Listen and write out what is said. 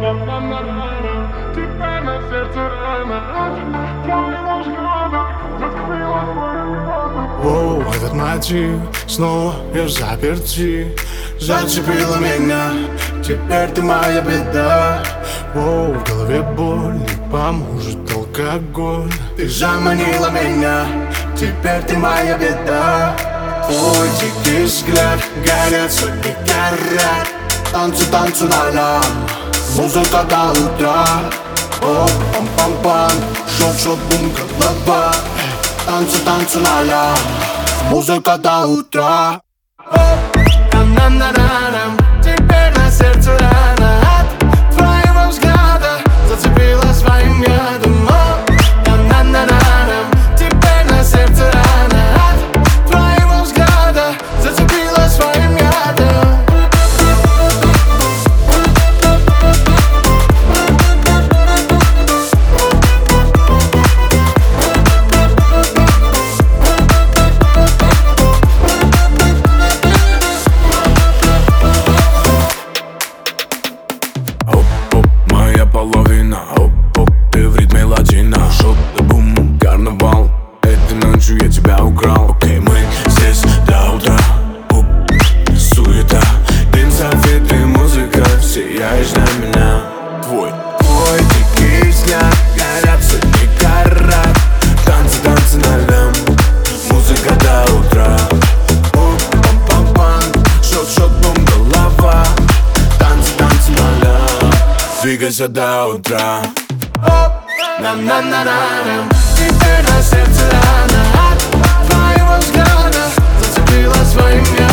Теперь на сердце рана от твоего взгляда зацепила твоя. Оу, этот мотив снова я в заперти. Зацепила меня, теперь ты моя беда. Оу, в голове боль, не поможет алкоголь. Ты заманила меня, теперь ты моя беда. Твой дикий взгляд, горят сотни карат. Танцы, танцы на музыка до утра. О, пам-пам-пам, шот-шот, бум, голова. Танцы, танцы на музыка до утра. На-на-на-на-нам, теперь на сердце рана от твоего взгляда зацепила своим ядом. На-на-на-на-нам, теперь на сердце рана от твоего взгляда зацепила своим ядом. Половина, оп-оп, ты в ритме латино. Шот да бум, карнавал. Этой ночью я тебя украл. Окей, мы здесь до утра. Оп, суета, дым, софиты, музыка. Сияешь на меня. Твой дикий взгляд, горят сотни карат. Танцы, танцы на лям, музыка до утра. Оп, пам-пам-пам, шот-шот, бум, голова. Танцы, танцы на лям, двигайся до утра. На-на-на-на-нам, теперь на сердце рана от твоего взгляда зацепила своим я.